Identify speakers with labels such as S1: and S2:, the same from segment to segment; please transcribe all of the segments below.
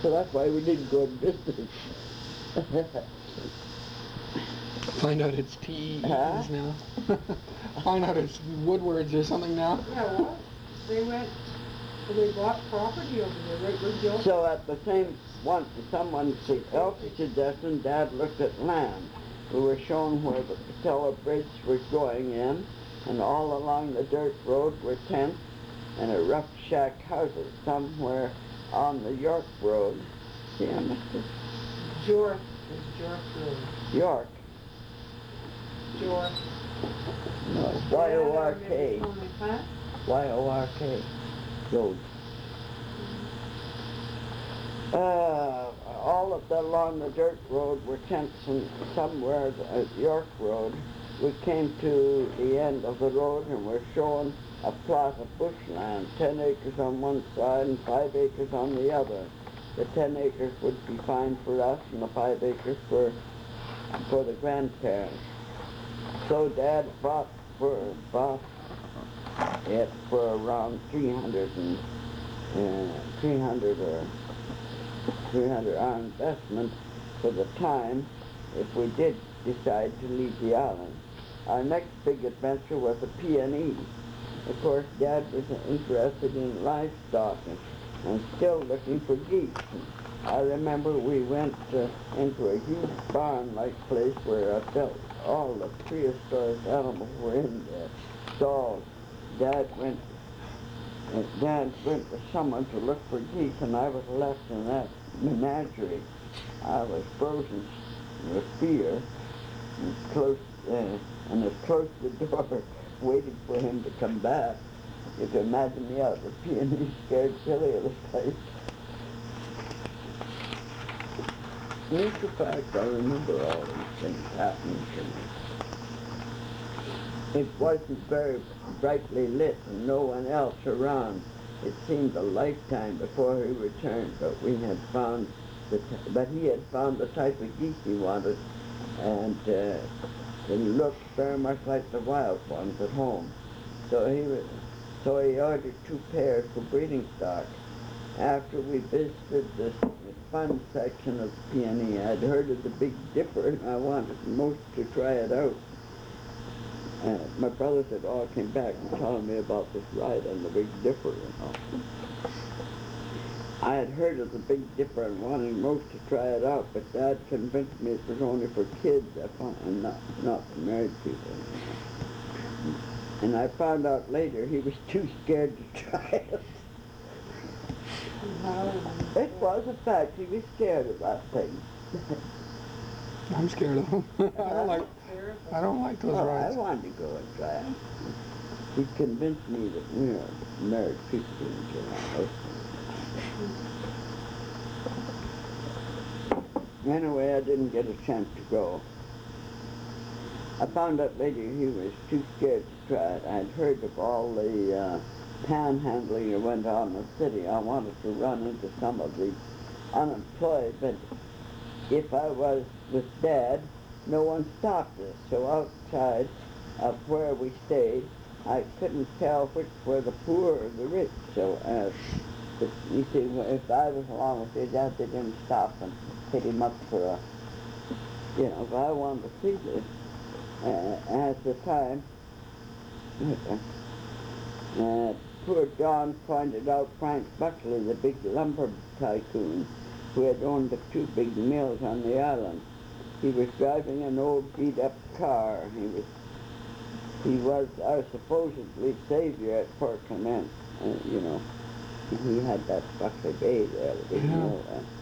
S1: So that's why we didn't go and visit.
S2: Find out it's TEEs
S1: Huh?
S2: now. Find out it's Woodwards or something now.
S3: Yeah, what? They bought property over there, right where Gil.
S1: So at the same one, someone suggestion, Dad looked at land. We were shown where the Patella Bridge was going in, and all along the dirt road were tents and a rough shack houses somewhere on the York Road. See, I must have...
S3: York. It's York Road.
S1: York.
S3: York.
S1: No, it's Y-O-R-K.
S3: Huh?
S1: Y-O-R-K. Road. All of the along the dirt road were tents, and somewhere at York Road we came to the end of the road and were shown a plot of bushland, 10 acres on one side and 5 acres on the other. The 10 acres would be fine for us and the 5 acres for the grandparents. So Dad bought it for around 300 our investment for the time if we did decide to leave the island. Our next big adventure was a peony. Of course, Dad was interested in livestock and still looking for geese. I remember we went into a huge barn-like place where I felt all the prehistoric animals were in there. Stalls. Dad went with someone to look for geese, and I was left in that menagerie. I was frozen with fear and had closed the door waiting for him to come back. You can imagine me out with peony scared silly of the place. In fact, I remember all these things happening to me. It wasn't very brightly lit and no one else around. It seemed a lifetime before he returned, but he had found the type of geese he wanted, and they looked very much like the wild ones at home. So he ordered 2 pairs for breeding stock. After we visited the fun section of peony, I'd heard of the Big Dipper, and I wanted most to try it out. My brothers had all came back and telling me about this ride on the Big Dipper, you know. I had heard of the Big Dipper and wanted most to try it out, but Dad convinced me it was only for kids and not for married people. And I found out later he was too scared to try it. It was a fact, he was scared of that thing.
S2: I'm scared of them. I don't like those rides.
S1: I wanted to go and try it. He convinced me that we are married people in July. Anyway, I didn't get a chance to go. I found out later he was too scared to try it. I'd heard of all the panhandling that went on in the city. I wanted to run into some of the unemployed, but if I was with Dad, no one stopped us. So outside of where we stayed, I couldn't tell which were the poor or the rich. So you see, if I was along with your Dad, they didn't stop and hit him up for a, if I wanted to see this. At the time, poor John pointed out Frank Buckley, the big lumber tycoon, who had owned the 2 big mills on the island. He was driving an old beat-up car. He was our supposedly savior at Port Clement. He had that Buckley Bay there, the big mill.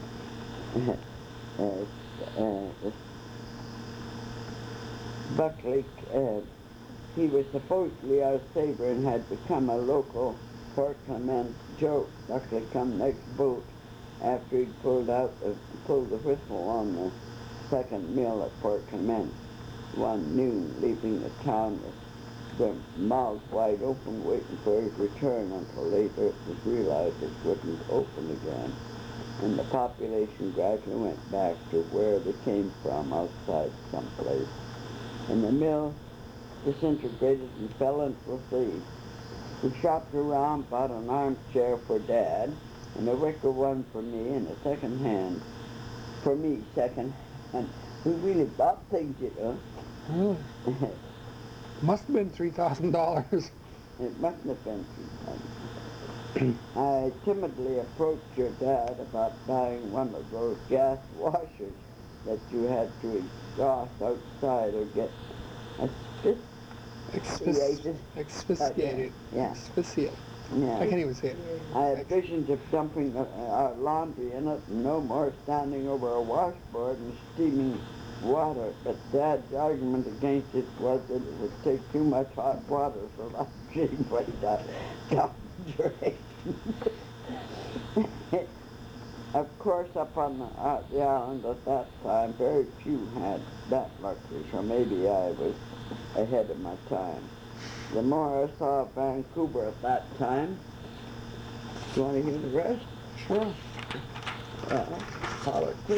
S1: Buckley, he was supposedly our savior and had become a local Port Clement joke. Buckley come next boat after he pulled the whistle on the 2nd mill at Port Clement one noon, leaving the town with their mouths wide open, waiting for his return until later it was realized it wouldn't open again. And the population gradually went back to where they came from, outside someplace. And the mill disintegrated and fell into the sea. We shopped around, bought an armchair for Dad, and a wicker one for me, and a second hand for me, second hand. We really bought things, you know.
S2: Really? Must have been $3,000.
S1: It mustn't have been 3,000. I timidly approached your dad about buying one of those gas washers that you had to exhaust outside or get asphyxiated.
S2: Asphyxiated.
S1: Yeah.
S2: Asphyxiate. I
S1: Yeah.
S2: can't even say it.
S1: I had visions of dumping our laundry in it and no more standing over a washboard and steaming water. But Dad's argument against it was that it would take too much hot water for laundry but dump drain. Of course, up on the island at that time, very few had that luxury, so maybe I was ahead of my time. The more I saw of Vancouver at that time, you want to hear the rest?
S2: Sure.
S1: Holler quick.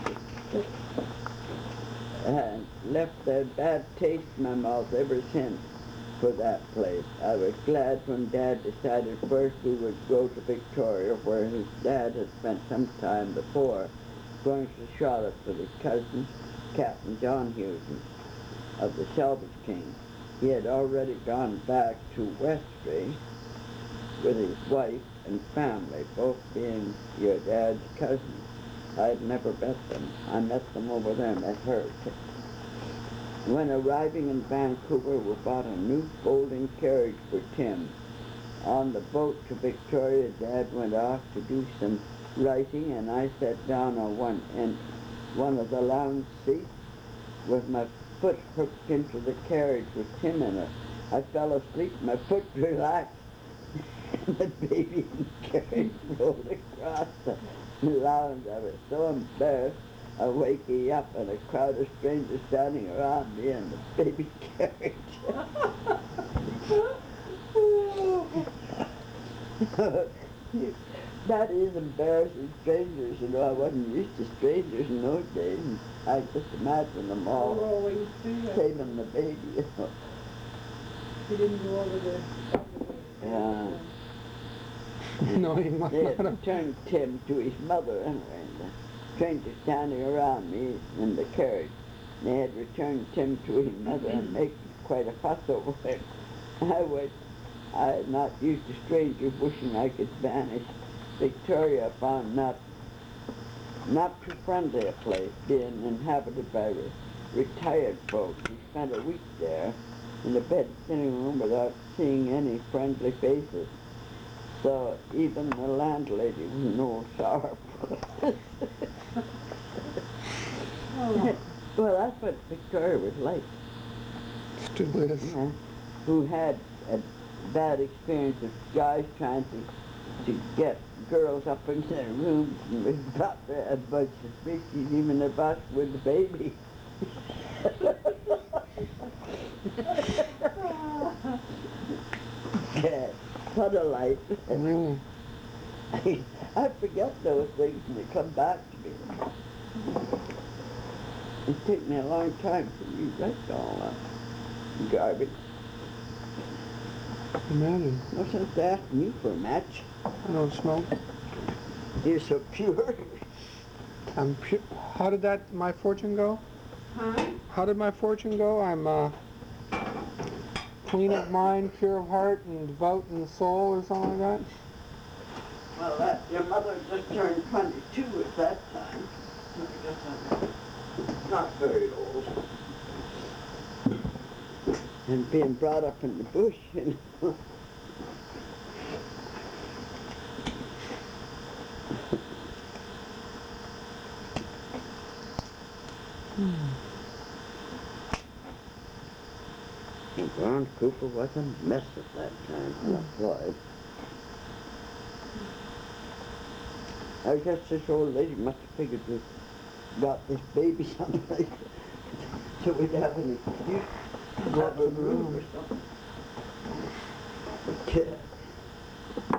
S1: And left a bad taste in my mouth ever since for that place. I was glad when Dad decided first we would go to Victoria, where his dad had spent some time before, going to Charlotte with his cousin, Captain John Hughes of the Salvage King. He had already gone back to Westray with his wife and family, both being your dad's cousins. I had never met them. I met them over there, met her. When arriving in Vancouver, we bought a new folding carriage for Tim. On the boat to Victoria, Dad went off to do some writing, and I sat down on one of the lounge seats with my foot hooked into the carriage with Tim in it. I fell asleep, my foot relaxed, and the baby in the carriage rolled across the lounge. I was so embarrassed, I waking up and a crowd of strangers standing around me in the baby carriage. That is embarrassing, strangers, you know. I wasn't used to strangers in those days. And I just imagine them all
S3: Rolling through that.
S1: saving the baby, you know.
S3: He didn't go over the.
S1: Yeah.
S2: No, he must
S1: They
S2: not
S1: had
S2: have.
S1: returned Tim to his mother anyway, and the strangers standing around me in the carriage. They had returned Tim to his mother and making quite a fuss over it. I had not used to strangers wishing I could vanish. Victoria found not too friendly a place, being inhabited by retired folks. We spent a week there in the bed sitting room without seeing any friendly faces. So even the landlady was no sorrow.
S3: Oh.
S1: Well, that's what Victoria was like.
S2: Still is.
S1: Who had a bad experience of guys trying to get girls up into their rooms and we got a bunch of species, even a bus with the baby. Yeah, what a life.
S2: Really?
S1: I forget those things and they come back to me. It took me a long time to rewrite all that garbage.
S2: Imagine.
S1: No sense asking you for a match.
S2: I don't smoke.
S1: You're so pure.
S2: I'm pu- How did my fortune go?
S3: Huh?
S2: How did my fortune go? I'm clean of mind, pure of heart, and devout in the soul, or something like that.
S1: Well, your mother just turned 22 at that time. I guess I'm not very old. And being brought up in the bush, you know. Ron Cooper was a mess at that time, not Floyd. I guess this old lady must have figured we got this baby someplace so we'd have an excuse to go to the room or something. Yeah.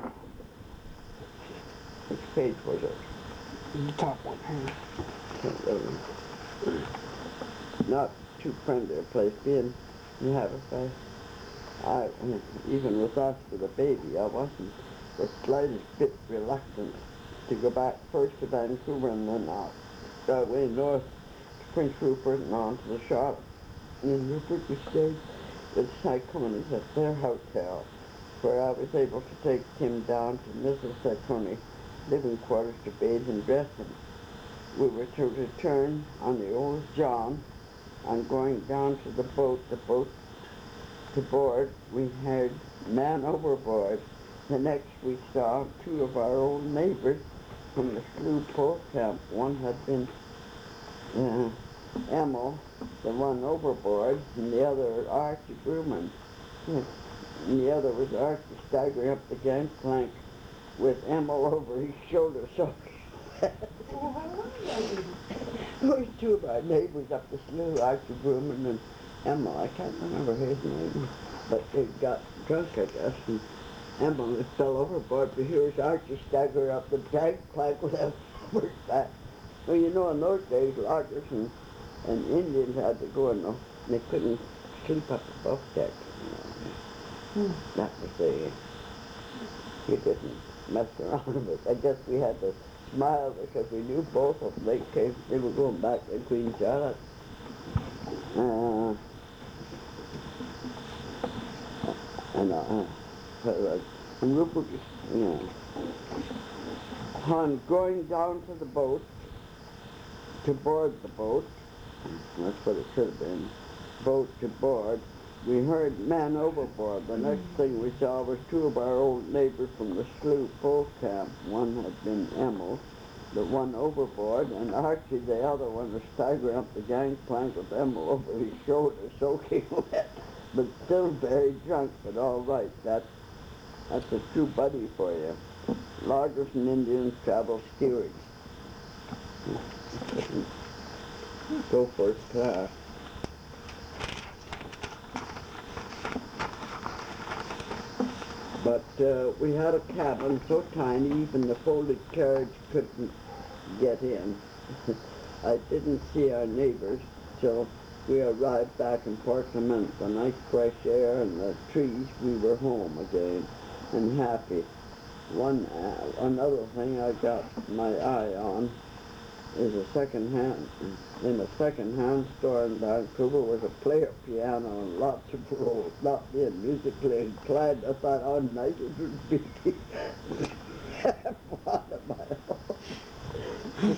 S1: Which page was it?
S2: The top one here.
S1: Not too friendly a place being inhabited by, even with us with a baby, I wasn't the slightest bit reluctant to go back first to Vancouver and then out that way north to Prince Rupert and on to the Charlotte. And in Rupert we stayed with Syconis at their hotel, where I was able to take him down to Mrs. Syconi living quarters to bathe and dress him. We were to return on the Old John, and going down to the boat to board, we heard man overboard. The next we saw two of our old neighbors from the slough pole camp. One had been Emil, the one overboard, and the other Archie Bruman. And the other was Archie staggering up the gangplank with Emil over his shoulder. So
S3: Oh, how long ago?
S1: those two of our neighbors up the slough, Archie Bruman and Emil, I can't remember his name, but they got drunk, I guess, and Emil fell overboard, but here's Archie stagger up the gangplank with a first back. Well, you know, in those days, loggers and Indians had to go in the, they couldn't sleep up above deck. You know. That was the, you didn't mess around with it. I guess we had to smile because we knew both of them. They were going back to Queen Charlotte. And Rupert, you know, on going down to the boat, to board the boat, that's what it should have been, boat to board, we heard man overboard. The next thing we saw was two of our old neighbors from the slough pole camp. One had been Emil, the one overboard, and Archie, the other one, was staggering up the gangplank with Emil over his shoulder, soaking wet, but still very drunk, but all right. That's a true buddy for you. Loggers and Indians travel steerage. Go first class. But we had a cabin so tiny even the folded carriage couldn't get in. I didn't see our neighbors till we arrived back in Port Clement. The nice fresh air and the trees, we were home again and happy. Another thing I got my eye on is in a second-hand store in Vancouver was a player piano and lots of rolls. Not being musically inclined, I thought how nice it would be to have one of my own.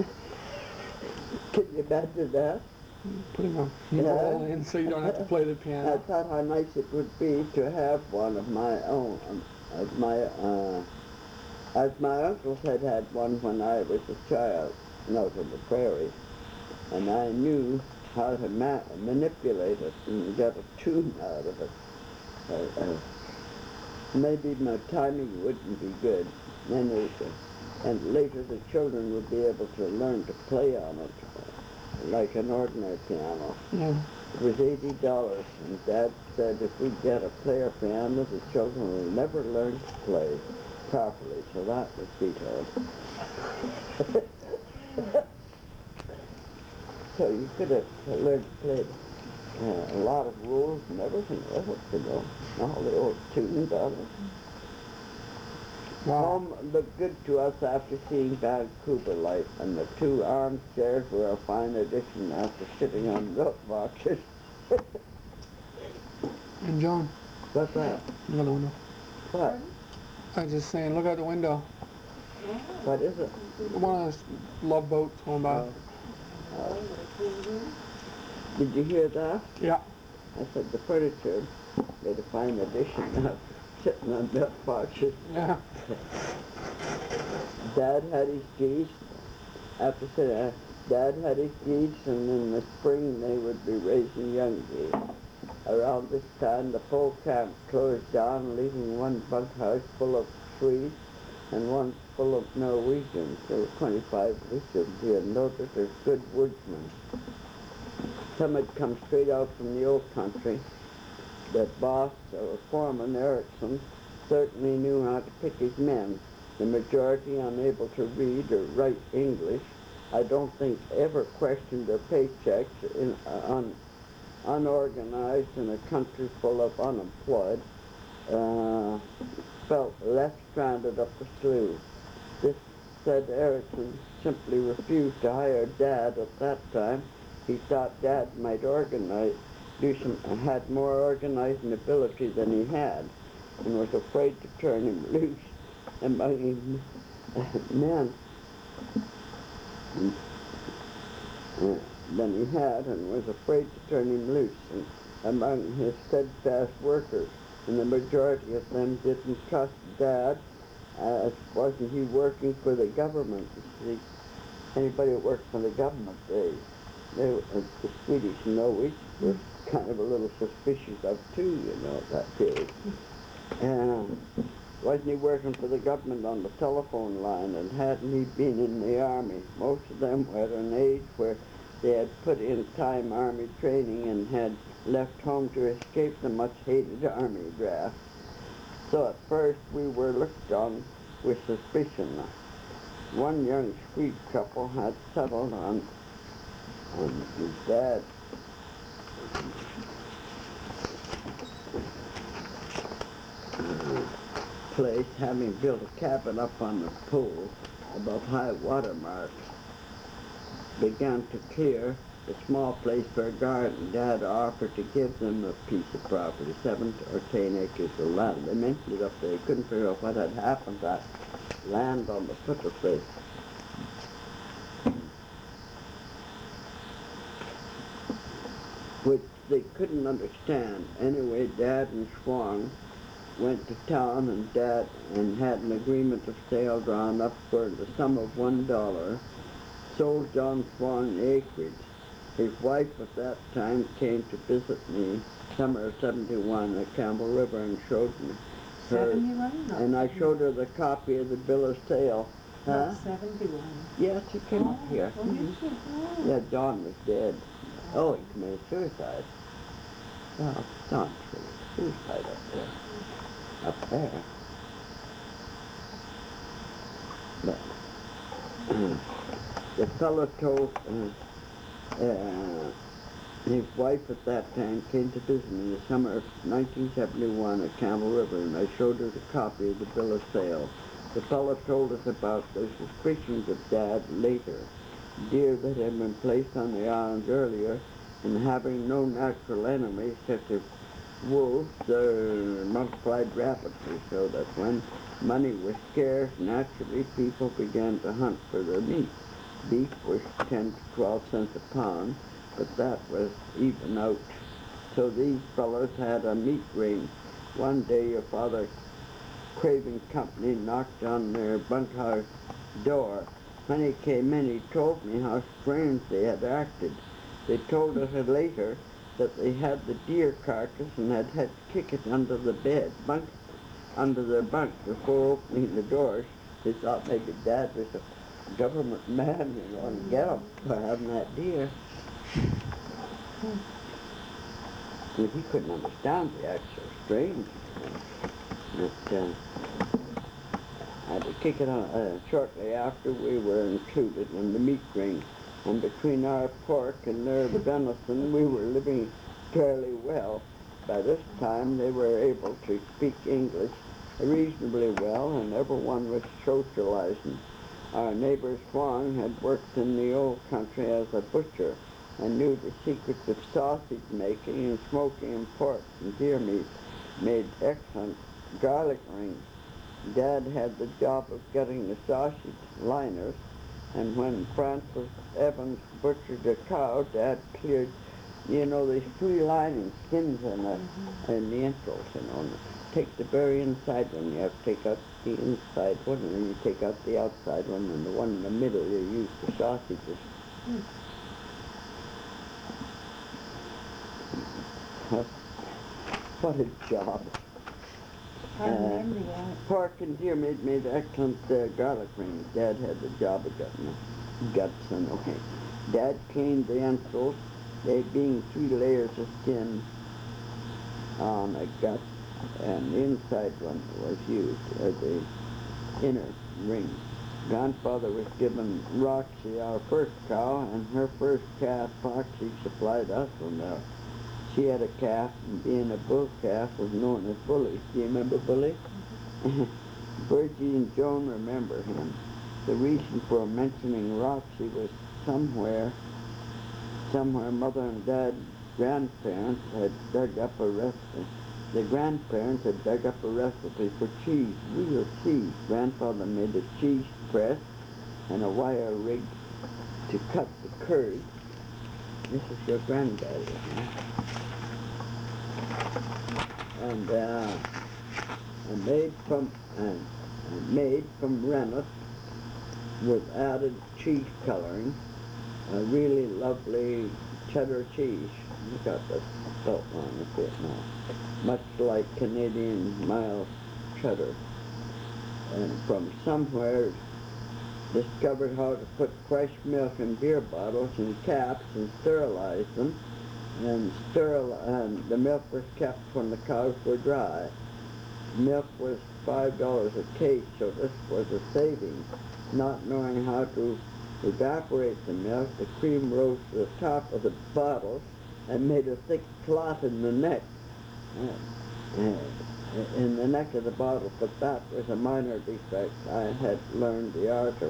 S1: Can you imagine that?
S2: Putting a roll in so you don't have to play the
S1: I
S2: piano.
S1: thought how nice it would be to have one of my own. As my uncles had had one when I was a child, out in the prairie, and I knew how to manipulate it and get a tune out of it. Maybe my timing wouldn't be good, and later the children would be able to learn to play on it like an ordinary piano.
S2: Yeah.
S1: It was $80, and Dad said if we get a player piano, the children will never learn to play properly, so that was detailed. So you could have learned to play a lot of rules and everything with it, you know, all the old tunes on it.
S2: Wow.
S1: Home looked good to us after seeing Vancouver life, and the two armchairs were a fine addition after sitting on milk boxes.
S2: And John,
S1: What's that?
S2: look out the window.
S1: What?
S2: I was just saying, look out the window.
S1: What is it?
S2: One of those love boats going by.
S1: Did you hear that?
S2: Yeah.
S1: I said the furniture made a fine addition now, sitting on milk boxes.
S2: Yeah.
S1: Dad had his geese. After saying Dad had his geese, and in the spring they would be raising young geese. Around this time, the pole camp closed down, leaving one bunkhouse full of Swedes and one full of Norwegians. There were 25 Richards here, noted as good woodsmen. Some had come straight out from the old country. That boss, or foreman Erickson, certainly knew how to pick his men. The majority, unable to read or write English, I don't think ever questioned their paychecks. Unorganized in a country full of unemployed, felt left stranded up the slough. This said Erickson simply refused to hire Dad at that time. He thought Dad might had more organizing ability than he had, and was afraid to turn him loose among men than he had, and was afraid to turn him loose among his steadfast workers. And the majority of them didn't trust Dad, as wasn't he working for the government. You see, anybody that worked for the government, the Swedish Norwich were kind of a little suspicious of too, at that period. And wasn't he working for the government on the telephone line, and hadn't he been in the army? Most of them were at an age where they had put in time army training and had left home to escape the much-hated army draft. So at first we were looked on with suspicion. One young Swede couple had settled on his dad. Place, having built a cabin up on the pool above high water mark, began to clear a small place for a garden. Dad offered to give them a piece of property, 7 or 10 acres of land. They mentioned it up there. They couldn't figure out what had happened to that land on the foot of place. Which they couldn't understand. Anyway, Dad and Schwang went to town, and Dad had an agreement of sale drawn up for the sum of $1. Sold John Schwang the acreage. His wife at that time came to visit me, summer of '71, at Campbell River, and showed me her.
S3: 71?
S1: And I showed her the copy of the bill of sale. Huh?
S3: 71.
S1: Yes, he came up here.
S3: Oh, did she? Oh.
S1: Yeah, John was dead. Oh, he committed suicide. Well, John committed suicide up there. But the fellow told his wife at that time came to visit me in the summer of 1971 at Campbell River, and I showed her the copy of the bill of sale. The fellow told us about the suspicions of Dad later. Deer that had been placed on the island earlier, and having no natural enemies such as wolves, multiplied rapidly, so that when money was scarce, naturally people began to hunt for their meat. Beef was 10 to 12 cents a pound, but that was even out. So these fellows had a meat ring. One day your father, craving company, knocked on their bunkhouse door. When he came in, he told me how strange they had acted. They told us later that they had the deer carcass and had to kick it under the under their bunk before opening the doors. They thought maybe Dad was a government man, and get him for having that deer. But he couldn't understand the act, so strange. But, I had to kick it on shortly after we were included in the meat ring. And between our pork and their venison, we were living fairly well. By this time, they were able to speak English reasonably well, and everyone was socializing. Our neighbor Schwang had worked in the old country as a butcher and knew the secrets of sausage making and smoking and pork and deer meat, made excellent garlic rings. Dad had the job of getting the sausage liners, and when Francis Evans butchered a cow, Dad cleared, these 3 lining skins in the entrails, Take the very inside one, you have to take out the inside one, and then you take out the outside one, and the one in the middle you use for sausages. What a job.
S3: I remember that.
S1: Pork and deer meat made excellent garlic rings. Dad had the job of getting the guts and okay. Dad cleaned the entrails, they being 3 layers of skin on a gut, and the inside one was used as the inner ring. Grandfather was given Roxy, our first cow, and her first calf, Foxy, supplied us with milk. She had a calf, and being a bull calf was known as Bully. Do you remember Bully? Virgie and Joan remember him. The reason for mentioning Roxy was somewhere Mother and Dad grandparents had dug up a recipe. The grandparents had dug up a recipe for cheese, real cheese. Grandfather made a cheese press and a wire rig to cut the curd. This is your granddaddy, huh? And made from rennet with added cheese coloring, a really lovely cheddar cheese. Look at the belt on the bit now. Much like Canadian mild cheddar. And from somewhere discovered how to put fresh milk in beer bottles and caps and sterilize them. And the milk was kept when the cows were dry. Milk was $5 a case, so this was a saving. Not knowing how to evaporate the milk, the cream rose to the top of the bottles and made a thick clot in the neck. In the neck of the bottle, but that was a minor defect. I had learned the art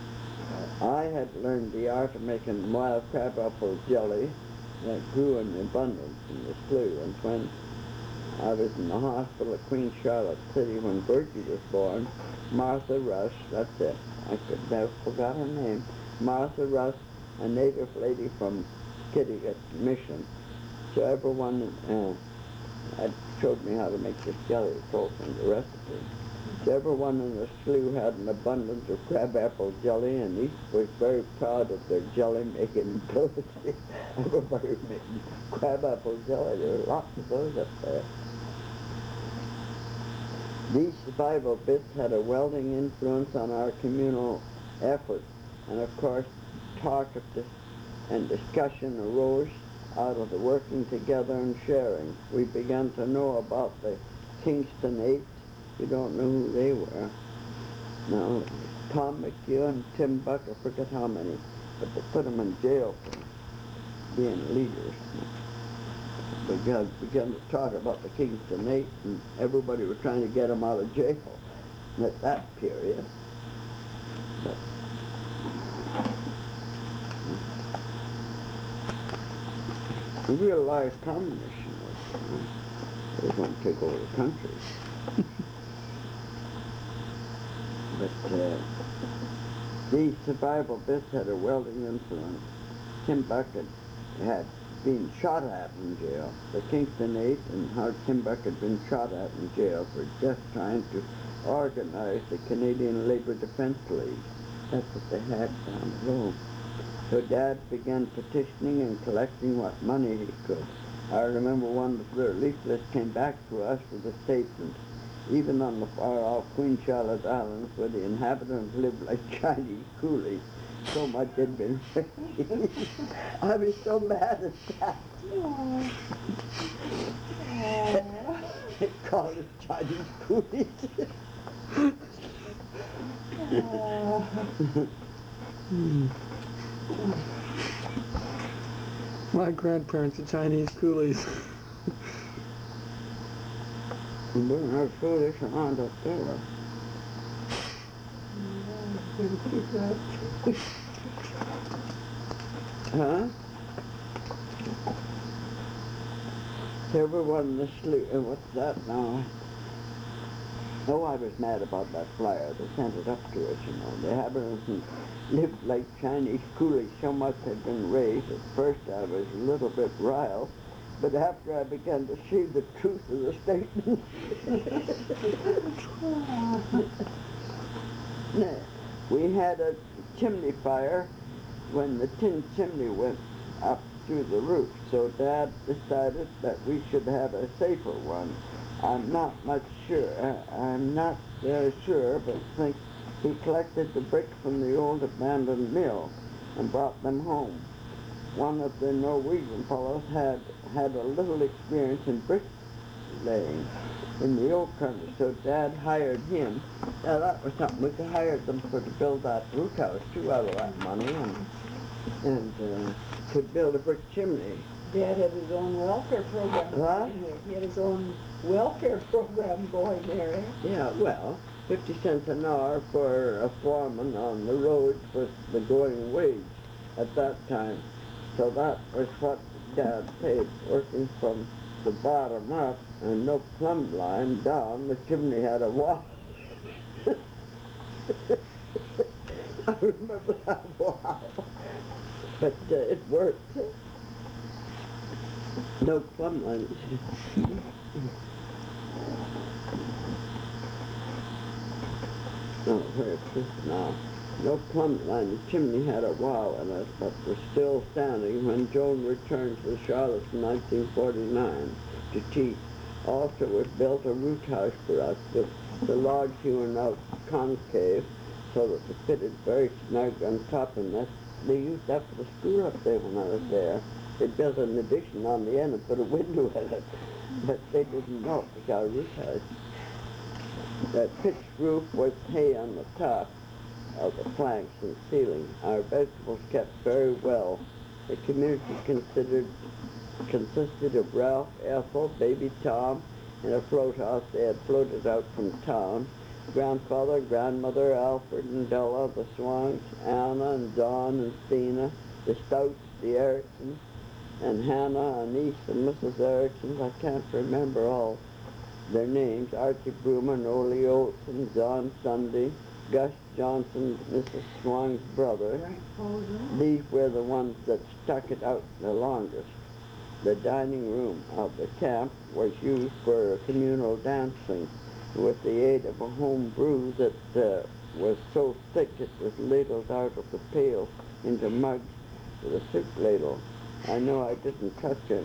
S1: of making wild crabapple jelly that grew in abundance in the slough. And when I was in the hospital at Queen Charlotte City when Virgie was born, Martha Russ, that's it, I could never forgot her name, Martha Russ, a native lady from Kittigat Mission. So everyone had showed me how to make this jelly, told me the recipe. So everyone in the slough had an abundance of crabapple jelly, and each was very proud of their jelly making ability. Everybody was making crabapple jelly. There were lots of those up there. These survival bits had a welding influence on our communal effort, and of course talk of this and discussion arose out of the working together and sharing. We began to know about the Kingston Eight. You don't know who they were. No, Tom McHugh and Tim Buck, I forget how many, but they put them in jail for being leaders. We began to talk about the Kingston Eight, and everybody was trying to get them out of jail at that period. But the real life communists, they was going to take over the country. But these survival bits had a welding influence. Tim Bucket had been shot at in jail. The Kingston Eight and how Tim Buck had been shot at in jail for just trying to organize the Canadian Labour Defence League. That's what they had down below. So Dad began petitioning and collecting what money he could. I remember one of their leaflets came back to us with a statement. Even on the far-off Queen Charlotte Islands, where the inhabitants lived like Chinese coolies, so much had been raised. I was so mad at that. They called us Chinese coolies.
S2: My grandparents are Chinese coolies.
S1: We weren't our foolish around up there. Huh? Everyone in the slough, and what's that now? Oh, I was mad about that flyer. They sent it up to us, you know. The inhabitants lived like Chinese coolies. So much had been raised. At first I was a little bit riled, but after I began to see the truth of the statement, we had a chimney fire when the tin chimney went up through the roof. So Dad decided that we should have a safer one. I'm not very sure, but think he collected the bricks from the old abandoned mill and brought them home. One of the Norwegian fellows had a little experience in bricklaying in the old country, so Dad hired him. Now that was something, we could hire them to build that root house too out of that money, and could build a brick chimney.
S3: Dad had his own welfare program
S1: What?
S3: going there. He had his own welfare program going there.
S1: Yeah, well, 50 cents an hour for a foreman on the road was the going wage at that time. So that was what Dad paid, working from the bottom up and no plumb line down. The chimney had a wall. I remember that wow. But it worked. No plumb line. Oh, where's this now? No plumb line. The chimney had a wall in it, but was still standing when Joan returned to Charlotte in 1949 to teach. Also was built a root house for us with the logs hewn out concave so that it fitted very snug on top, and that they used that for the school up there when I was there. They built an addition on the end and put a window in it, but they didn't know it was our root house. The pitched roof with hay on the top of the planks and ceiling. Our vegetables kept very well. The community consisted of Ralph, Ethel, baby Tom, and a float house they had floated out from town. Grandfather, grandmother, Alfred and Della, the Swans, Anna and Don and Stina, the Stouts, the Ericksons, and Hannah, a niece of Mrs. Erickson's. I can't remember all their names. Archie Broomer, Ole Olson, John Sunday, Gus Johnson, Mrs. Swan's brother.
S3: Frank Posen.
S1: These were the ones that stuck it out the longest. The dining room of the camp was used for communal dancing with the aid of a home brew that was so thick it was ladled out of the pail into mugs with a soup ladle. I know I didn't touch it,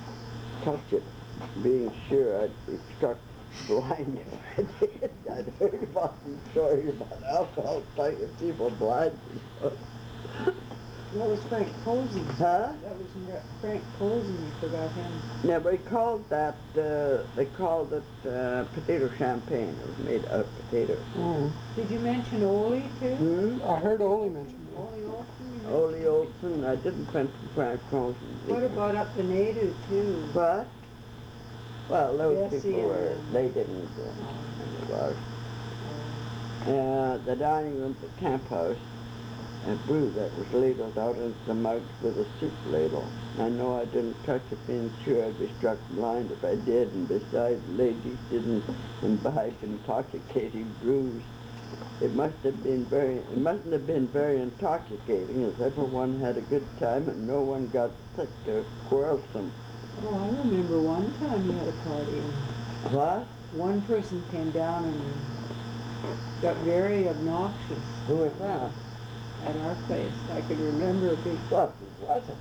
S1: being sure I'd be struck blind if I did. I'd heard about some stories about alcohol striking people blind.
S3: That was Frank Posen.
S1: Huh?
S3: That was Frank Posen, you forgot him.
S1: Yeah, they called it potato champagne. It was made out of potatoes.
S2: Oh,
S3: Did you mention Ole too?
S2: I heard Ole mention that.
S3: Ole Olson? you
S1: Ole
S3: mentioned?
S1: Olson, I didn't mention Frank Posen.
S3: What about up the Nadu too?
S1: What? Well, those
S3: Bessie
S1: people were,
S3: and-
S1: they didn't the dining room, the camp house, a brew that was ladled out into the mugs with a soup ladle. I know I didn't touch it, being sure I'd be struck blind if I did, and besides, ladies didn't imbibe intoxicating brews. It mustn't have been very intoxicating, as everyone had a good time and no one got sick or quarrelsome.
S3: Oh, I remember one time you had a party and
S1: What?
S3: one person came down and got very obnoxious
S1: Who was that?
S3: at our place. I could remember a big
S1: What was it?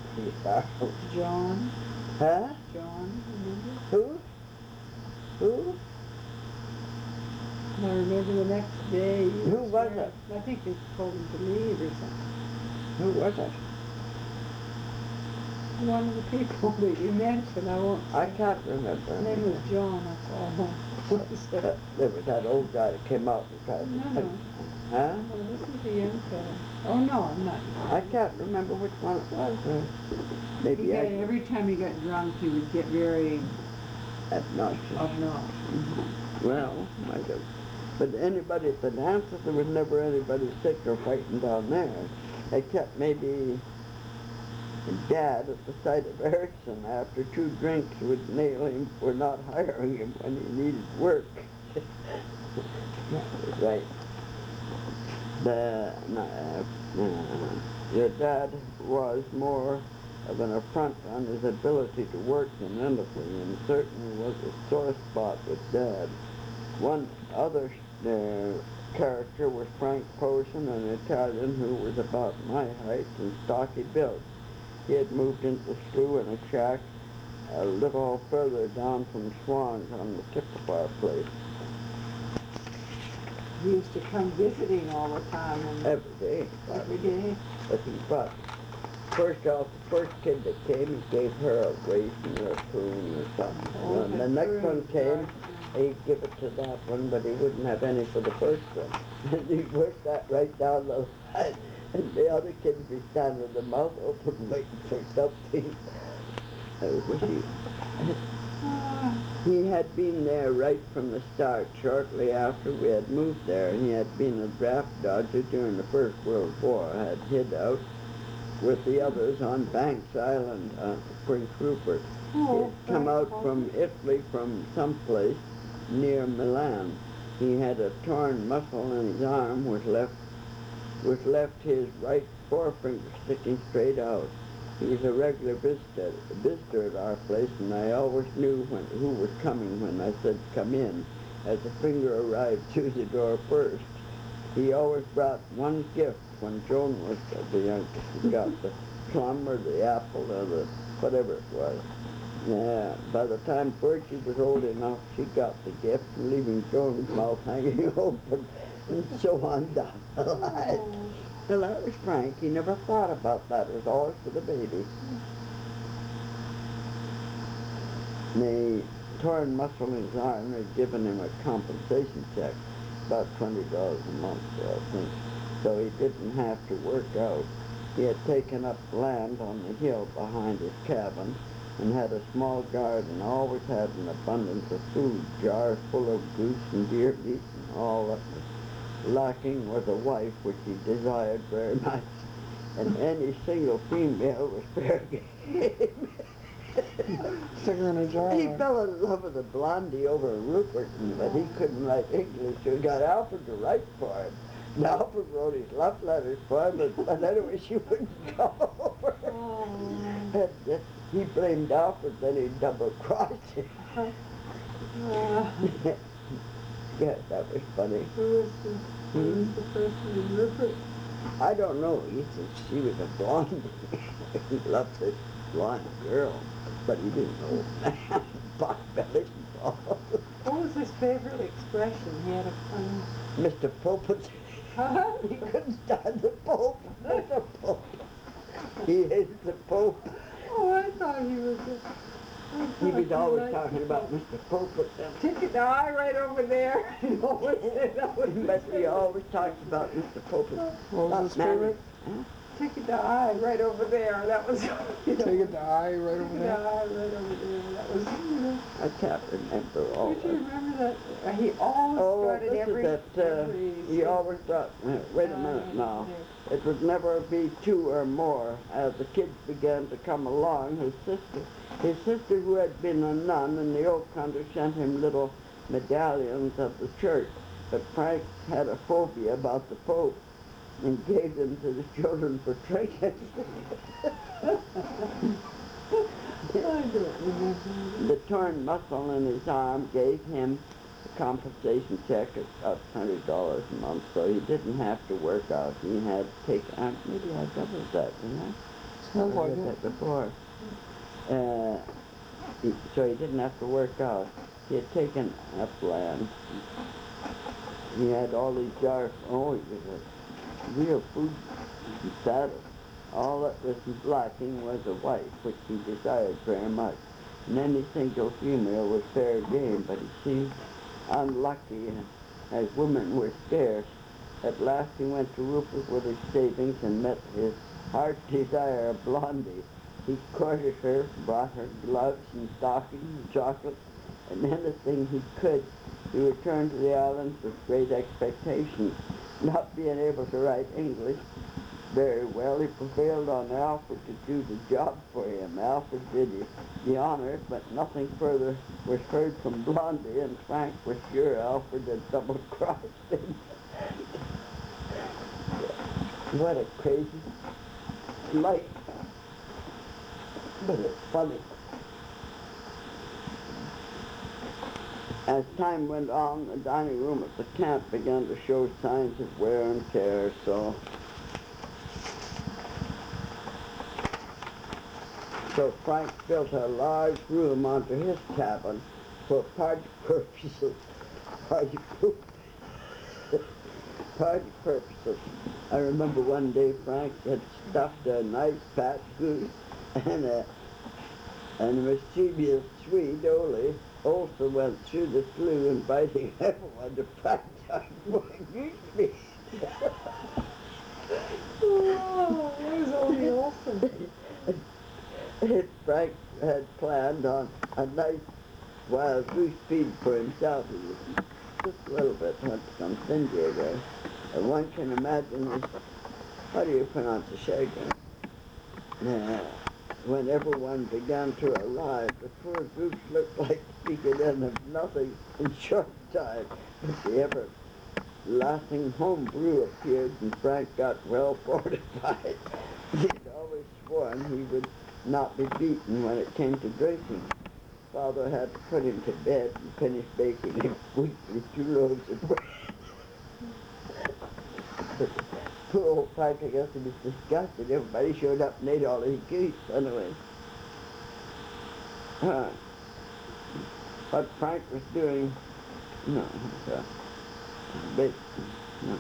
S3: John.
S1: Huh?
S3: John, remember?
S1: Who?
S3: And I remember the next day. he
S1: Who was
S3: there.
S1: it?
S3: I think they told him to leave or something.
S1: Who was it?
S3: One of the people that you mentioned, I won't
S1: I
S3: say.
S1: can't remember.
S3: His name was John, that's all. What was that?
S1: There was that old guy that came out and tried to
S3: No.
S1: pick. Huh?
S3: Oh, this is the young fellow. Oh, no, I'm not.
S1: I can't remember which one it was. Maybe
S3: Every time he got drunk, he would get very
S1: obnoxious.
S3: obnoxious.
S1: Well, might have. But anybody at the dances, there was never anybody sick or fighting down there, except maybe Dad at the sight of Erickson after 2 drinks would nail him for not hiring him when he needed work. Right. Your dad was more of an affront on his ability to work than anything, and certainly was a sore spot with Dad. One other character was Frank Posen, an Italian who was about my height and stocky built. He had moved into the slough in a shack a little further down from Swan's on the tip of our place.
S3: He used to come visiting all the time. And
S1: Every day.
S3: every day.
S1: But he brought, first off, the first kid that came, he gave her a raisin or a prune or something.
S3: Oh,
S1: And the
S3: that's
S1: next
S3: very
S1: one came,
S3: good.
S1: he'd give it to that one, but he wouldn't have any for the first one. And he'd work that right down the line. And the other kids would be standing with their mouth open waiting for something. I wish he...
S3: Ah,
S1: He had been there right from the start, shortly after we had moved there. He had been a draft dodger during the First World War, had hid out with the others on Banks Island, Prince Rupert. He had come out from Italy from someplace near Milan. He had a torn muscle in his arm which left his right forefinger sticking straight out. He was a regular visitor at our place, and I always knew who was coming when I said, "Come in," as the finger arrived through the door first. He always brought one gift when Joan was the youngest. He got the plum or the apple or the whatever it was. Yeah, by the time Bertie was old enough, she got the gift, leaving Joan's mouth hanging open, and so on down the line. Well, that was Frank. He never thought about that. It was always for the baby. The torn muscle in his arm had given him a compensation check, about $20 a month, I think. So he didn't have to work out. He had taken up land on the hill behind his cabin and had a small garden, always had an abundance of food, jars full of goose and deer meat and all that was lacking was a wife, which he desired very much, and any single female was fair game.
S2: Stick her in a jar.
S1: He fell in love with a blondie over in Rupert, but he couldn't write English, so he got Alfred to write for him. And Alfred wrote his love letters for him, but anyway, she wouldn't come over. And, he blamed Alfred, then he double-crossed him. Yeah, that was funny.
S3: Who was the person in Rupert?
S1: I don't know. He said she was a blonde. He loved this blonde girl, but he didn't know pot-bellied and all.
S3: What was his favorite expression? He had a funny...
S1: Mr. Pulpit.
S3: Huh?
S1: He couldn't stand the Pope. Mr. Pope. He hated the Pope.
S3: Oh, I thought he was
S1: He was always talking about Mr. Pulpit.
S3: Ticket the eye right over there. He always said that was
S1: But he always talks about Mr. Pulpit.
S2: What was his favorite?
S3: Ticket the eye right over there. That was...
S2: Take it to eye right over
S3: Ticket the
S2: there.
S3: eye right over there. That was...
S1: I can't remember all
S3: Did you
S1: of it.
S3: remember that? He always
S1: Oh,
S3: started
S1: this
S3: every...
S1: is that, he always thought, wait a minute now. It would never be two or more. As the kids began to come along, his sister who had been a nun in the old country sent him little medallions of the church. But Frank had a phobia about the Pope and gave them to the children for trinkets. The torn muscle in his arm gave him a compensation check of $20 a month, so he didn't have to work out. He had taken, maybe I doubled that, didn't I?
S2: Sounds
S1: I
S2: like
S1: read
S2: it.
S1: that before. So he didn't have to work out. He had taken up land. He had all these jars. Oh, he was a real food saddle. All that was lacking was a wife, which he desired very much. And any single female was fair game, but he seemed unlucky, as women were scarce. At last he went to Rupert with his savings and met his heart's desire, Blondie. He courted her, brought her gloves and stockings and chocolate, and anything he could. He returned to the islands with great expectations. Not being able to write English very well, he prevailed on Alfred to do the job for him. Alfred did the honors, but nothing further was heard from Blondie, and Frank was sure Alfred had double-crossed him. What a crazy life. But it's funny. As time went on, the dining room at the camp began to show signs of wear and tear, so Frank built a large room onto his cabin for party purposes. Party purposes. I remember one day Frank had stuffed a nice fat goose and a mischievous Swede, Ole, also went through the slough inviting everyone to practice for goose meat.
S3: Oh, that was only awesome.
S1: Frank had planned on a nice wild goose feed for himself. He was just a little bit some stingy there. And one can imagine his, how do you pronounce the shaker? When everyone began to arrive, the poor goose looked like he could end of nothing in short time. But the everlasting home brew appeared, and Frank got well fortified. He'd always sworn he would not be beaten when it came to drinking. Father had to put him to bed and finish baking him weekly 2 loaves of bread. Poor old Frank, I guess he was disgusted. Everybody showed up and ate all his goose anyway. What Frank was doing, no, but, no.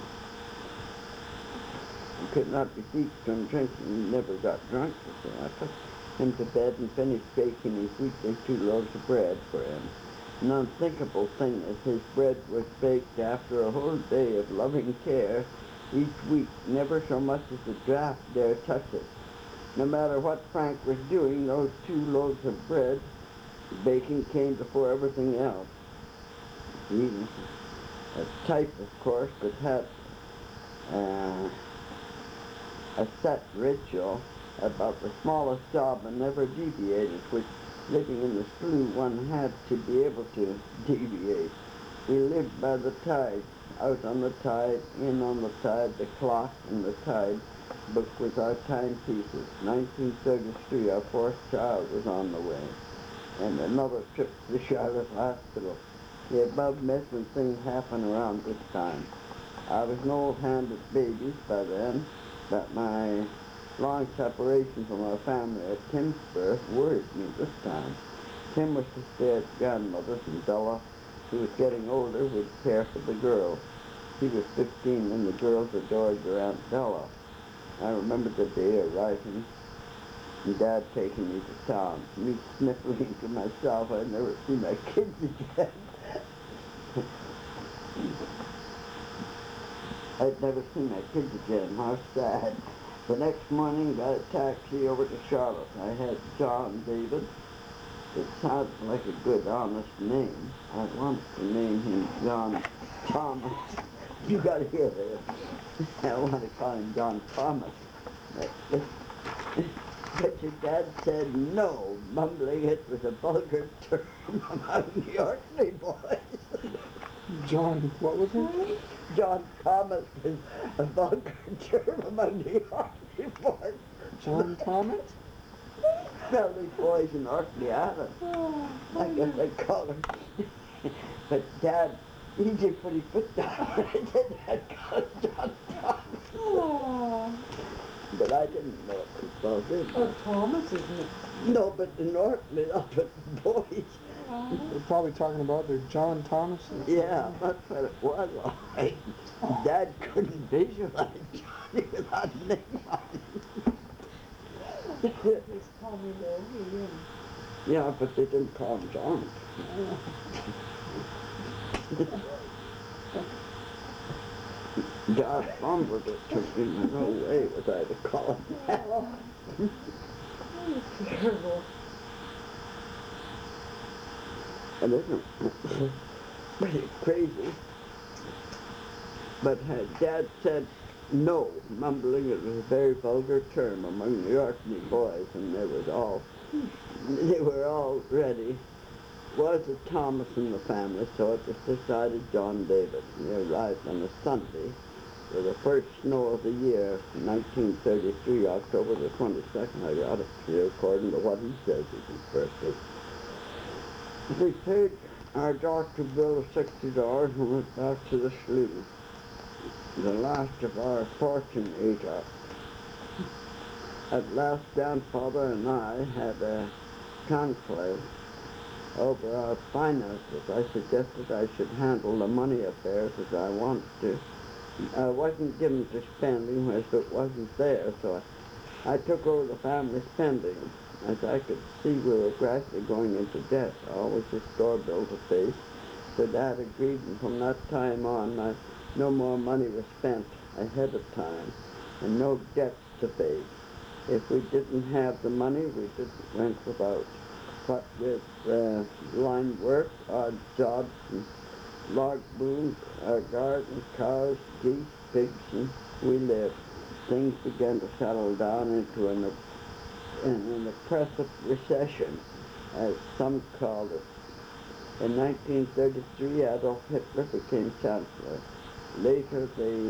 S1: He could not be beat from drinking. He never got drunk. So I took him to bed and finished baking his weekly 2 loaves of bread for him. An unthinkable thing is his bread was baked after a whole day of loving care each week. Never so much as a draught dare touch it. No matter what Frank was doing, those 2 loaves of bread, baking came before everything else. Even a type, of course, that had a set ritual about the smallest job and never deviated, which living in the slough one had to be able to deviate. We lived by the tide, out on the tide, in on the tide, the clock and the tide book was our timepieces. 1933, our 4th child was on the way, and another trip to the Charlotte Hospital. The above mentioned thing happened around this time. I was an old hand at babies by then, but my long separation from our family at Tim's birth worried me this time. Tim was to stay at grandmother's, and Bella, who was getting older, would care for the girls. He was 15 and the girls adored their Aunt Bella. I remember the day arriving and Dad taking me to town, me sniffling to myself I'd never seen my kids again. I'd never seen my kids again. How sad. The next morning, got a taxi over to Charlotte. I had John David. It sounded like a good, honest name. I wanted to name him John Thomas. You got to hear this. I want to call him John Thomas. But your dad said no, mumbling it was a vulgar term among the Orkney boys.
S2: John, what was it?
S1: John Thomas is a vulgar term among the Orkney boys.
S2: John Thomas?
S1: Well, these boys in Orkney Island. I guess they call him. But Dad, he did put his foot down. I did that call John Thomas.
S3: Oh,
S1: But I didn't know it was called him.
S3: oh, Thomas, isn't it?
S1: No, but in Orkney, not but the boys.
S2: We're probably talking about their John Thomases.
S1: Yeah, that's what it was, all right. Dad couldn't visualize Johnny without a name on him.
S3: Just call me Logie,
S1: Yeah, but they didn't call him John. Dad fumbled it, took me no way was I to call him that.
S3: It's terrible.
S1: And isn't pretty crazy. But Dad said no, mumbling it was a very vulgar term among the Orkney boys, and they were all ready. Was a Thomas in the family, so it was decided John David. He arrived on a Sunday with the first snow of the year, 1933, October the 22nd. I got it here according to what he says is his birthday. We paid our doctor bill of $60 and went back to the slough. The last of our fortune ate up. At last, Grandfather and I had a conclave over our finances. I suggested I should handle the money affairs as I wanted to. I wasn't given to spending as it wasn't there, so I took over the family spending. As I could see, we were gradually going into debt. Always a store bill to pay. So Dad agreed, and from that time on, no more money was spent ahead of time, and no debts to pay. If we didn't have the money, we just went without. But with line work, odd jobs, and log booms, our garden, cows, geese, pigs, and we lived. Things began to settle down into an oppressive recession, as some called it. In 1933, Adolf Hitler became chancellor. Later,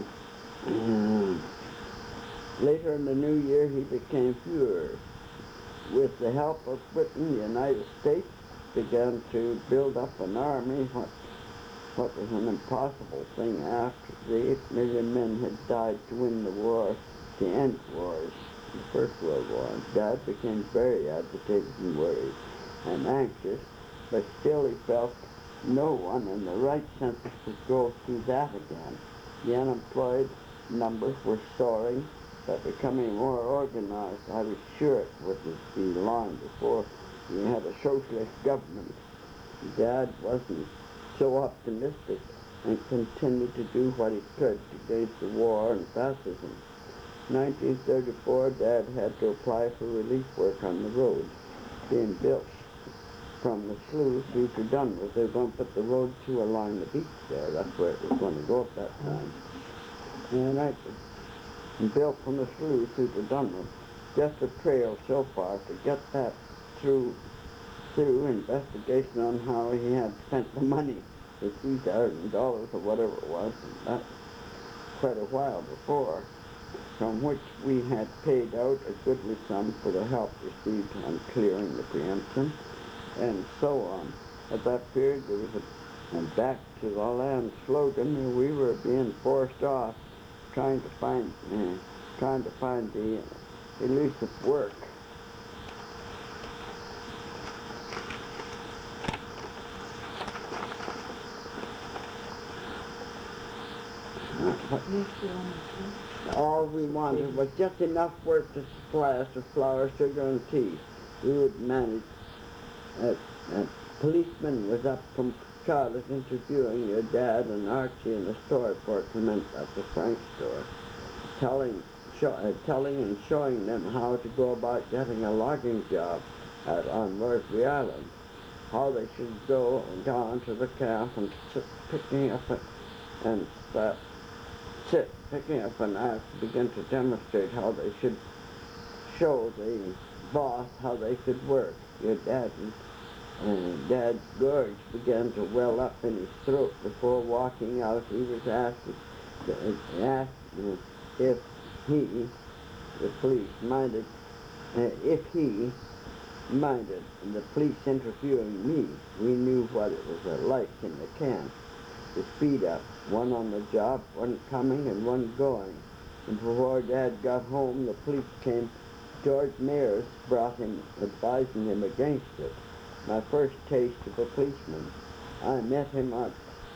S1: later in the new year, he became Führer. With the help of Britain, the United States began to build up an army, what was an impossible thing after the 8 million men had died to win the war, to end wars, the First World War. And Dad became very agitated and worried and anxious, but still he felt no one in the right senses could go through that again. The unemployed numbers were soaring, but becoming more organized. I was sure it wouldn't be long before we had a socialist government. Dad wasn't so optimistic and continued to do what he could against the war and fascism. 1934, Dad had to apply for relief work on the road being built from the slough through to Dunmore. They were going to put the road through along the beach there. That's where it was going to go at that time. And built from the slough through to Dunmore. Just a trail so far to get that through investigation on how he had spent the money, the $3,000 or whatever it was, and that quite a while before, from which we had paid out a goodly sum for the help received on clearing the preemption, and so on. At that period, there was a back to the land slogan, and we were being forced off, trying to find the elusive work. All we wanted was just enough work to supply us with flour, sugar, and tea. We would manage. A policeman was up from Charlotte interviewing your dad and Archie in the store for Clement at the Frank store, telling and showing them how to go about getting a logging job on Worsley Island, how they should go down to the camp and picking up an axe, begin to demonstrate how they should show the boss how they could work. Your Dad's gorge began to well up in his throat before walking out. He was asked if he, the police, minded the police interviewing me. We knew what it was like in the camp. The speed up, one on the job, one coming and one going. And before Dad got home, the police came. George Mayers brought him, advising him against it. My first taste of a policeman. I met him on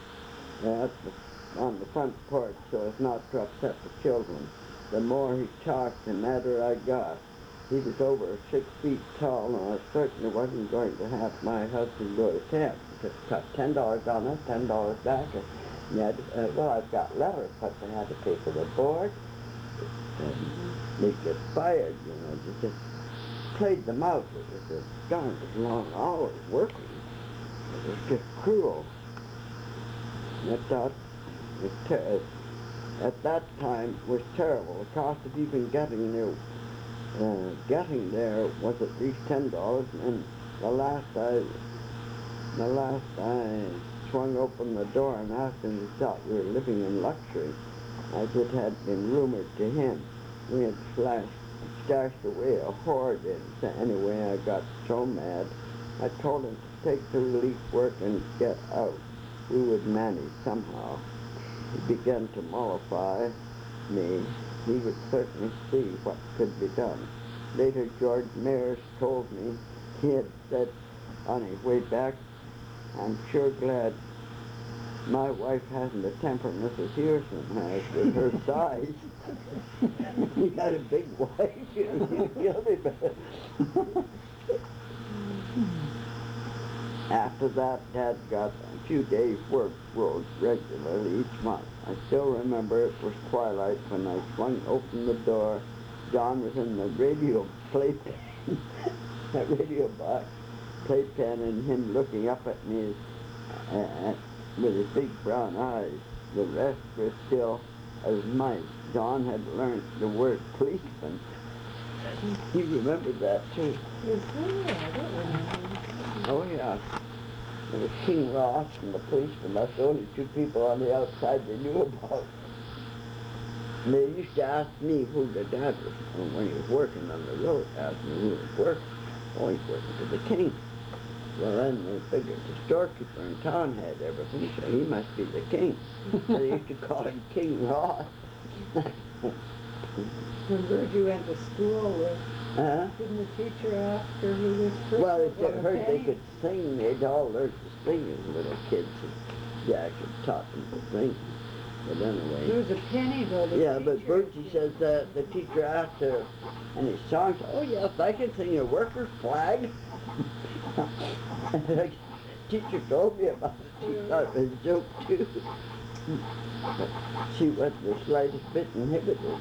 S1: the front porch so as not to upset the children. The more he talked, the madder I got. He was over 6 feet tall, and I certainly wasn't going to have my husband go to camp. He just cut $10 on it, $10 back. And you had to, well, I've got letters, but they had to pay for the board. And they'd get fired, you know. They just played them out. It was a darn long hours working. It was just cruel. And I thought at that time was terrible. The cost of even getting there was at least $10, and the last I swung open the door and asked him, he thought we were living in luxury, as it had been rumored to him. We had stashed away a hoard in. So anyway, I got so mad. I told him to take the relief work and get out. We would manage somehow. He began to mollify me. He would certainly see what could be done. Later, George Mayers told me he had said on his way back, I'm sure glad my wife hasn't a temper Mrs. Hearson has with her size. He had a big wife, you know, he'd kill me, but after that, Dad got a few days' work rolled regularly each month. I still remember it was twilight when I swung open the door. John was in the radio playpen, that radio box, playpen and him looking up at me with his big brown eyes. The rest were still as mice. John had learned the word policeman. He remembered that too.
S3: Is there? I don't remember.
S1: Oh yeah. There was King Ross and the policeman. That's the only two people on the outside they knew about. And they used to ask me who the dad was when he was working on the road. Asked me who was working. Oh, he's working for the king. Well, then they figured the storekeeper in town had everything, so he must be the king. So they used to call him King Ross.
S3: Remember you went to school with,
S1: Huh?
S3: didn't the teacher ask her who was first?
S1: Well, if they heard they could sing, they'd all learn to sing as little kids. And Jack had taught them to sing. But
S3: There
S1: anyway.
S3: was a penny though. The
S1: Yeah, but
S3: teacher-
S1: Bertie says that the teacher asked her in his songs, oh yes, I can sing a worker's flag. The teacher told me about it. She thought it was a joke too. But she wasn't the slightest bit inhibited.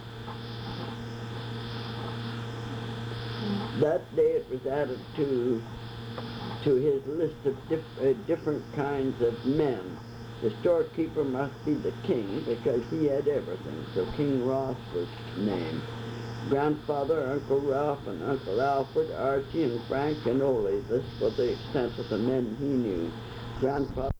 S1: That day it was added to his list of different kinds of men. The storekeeper must be the king because he had everything, so King Ross was named. Grandfather, Uncle Ralph, and Uncle Alfred, Archie, and Frank, and Ole. This was the extent of the men he knew. Grandfather